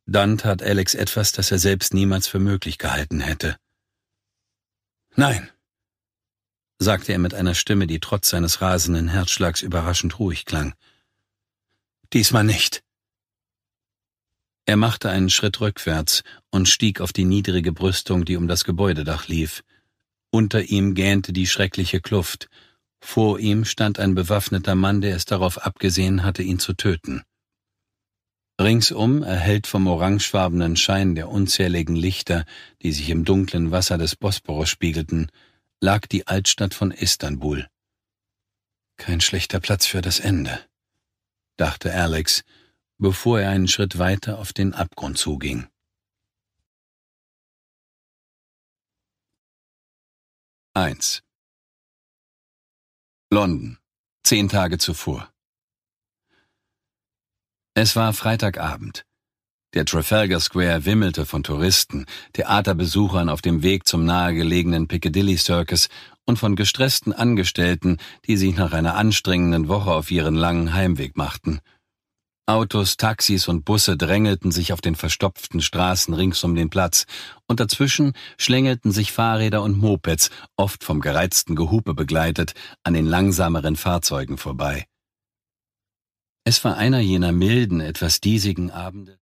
Dann tat Alex etwas, das er selbst niemals für möglich gehalten hätte. »Nein«, sagte er mit einer Stimme, die trotz seines rasenden Herzschlags überraschend ruhig klang. »Diesmal nicht.« Er machte einen Schritt rückwärts und stieg auf die niedrige Brüstung, die um das Gebäudedach lief. Unter ihm gähnte die schreckliche Kluft. Vor ihm stand ein bewaffneter Mann, der es darauf abgesehen hatte, ihn zu töten. Ringsum, erhellt vom orangefarbenen Schein der unzähligen Lichter, die sich im dunklen Wasser des Bosporus spiegelten, lag die Altstadt von Istanbul. Kein schlechter Platz für das Ende, dachte Alex, bevor er einen Schritt weiter auf den Abgrund zuging. London, 10 Tage zuvor. Es war Freitagabend. Der Trafalgar Square wimmelte von Touristen, Theaterbesuchern auf dem Weg zum nahegelegenen Piccadilly Circus und von gestressten Angestellten, die sich nach einer anstrengenden Woche auf ihren langen Heimweg machten. Autos, Taxis und Busse drängelten sich auf den verstopften Straßen rings um den Platz, und dazwischen schlängelten sich Fahrräder und Mopeds, oft vom gereizten Gehupe begleitet, an den langsameren Fahrzeugen vorbei. Es war einer jener milden, etwas diesigen Abende,